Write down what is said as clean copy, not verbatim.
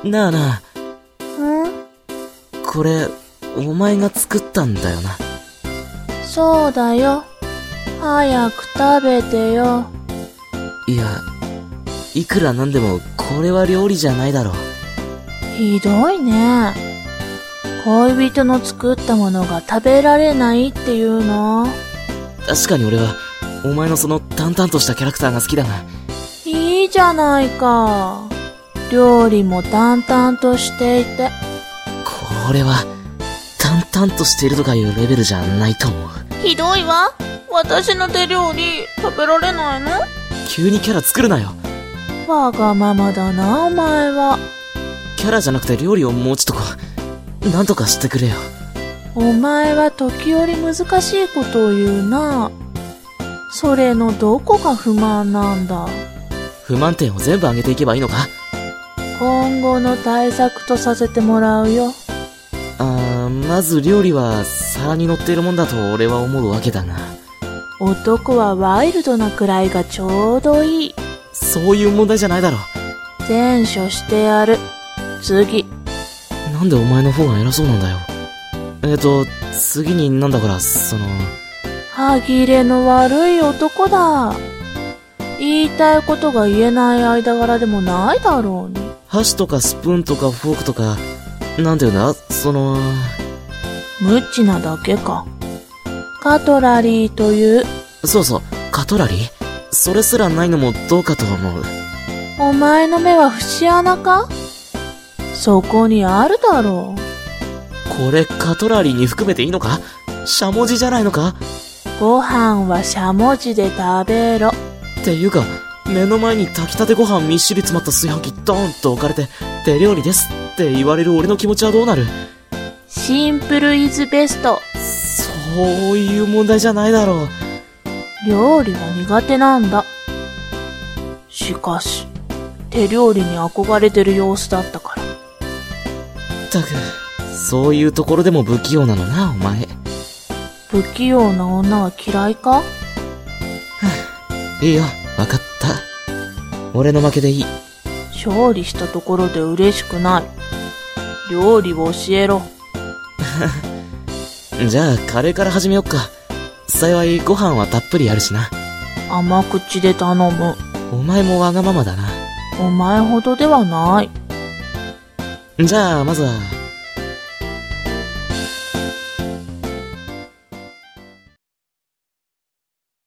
なあなあ。 ん？ これ、お前が作ったんだよな。 そうだよ。早く食べてよ。 いや、いくらなんでもこれは料理じゃないだろう。 ひどいね。恋人の作ったものが食べられないっていうの？ 確かに俺は、お前のその淡々としたキャラクターが好きだが。 いいじゃないか。料理も淡々としていて。 これは、淡々としているとかいうレベルじゃないと思う。 ひどいわ。私の手料理食べられないの？ 急にキャラ作るなよ。 わがままだな、お前は。 キャラじゃなくて料理をもうちょっとなんとかしてくれよ。 お前は時折難しいことを言うな。それのどこが不満なんだ？ 不満点を全部上げていけばいいのか？ 今後の対策とさせてもらうよ。 まず料理は皿に乗っているもんだと俺は思うわけだが。 男はワイルドなくらいがちょうどいい。 そういう問題じゃないだろ。 善処してやる。次。 なんでお前の方が偉そうなんだよ。次になんだから歯切れの悪い男だ。言いたいことが言えない間柄でもないだろうに。 箸とかスプーンとかフォークとか、なんていうんだ無知なだけか。カトラリーという。 そうそう、カトラリー？それすらないのもどうかと思う。 お前の目は節穴か？そこにあるだろう。 これカトラリーに含めていいのか？しゃもじじゃないのか？ ご飯はしゃもじで食べろ。 っていうか、目の前に炊きたてご飯みっしり詰まった炊飯器ドーンと置かれて、手料理ですって言われる俺の気持ちはどうなる？ シンプルイズベスト。 そういう問題じゃないだろう。 料理は苦手なんだ。しかし、手料理に憧れてる様子だったから。 ったく、そういうところでも不器用なのな、お前。 不器用な女は嫌いか？ いいよ、わかった。俺の負けでいい。 勝利したところで嬉しくない。料理を教えろ。 じゃあ、カレーから始めよっか。幸いご飯はたっぷりあるしな。 甘口で頼む。 お前もわがままだな。 お前ほどではない。 じゃあ、まずは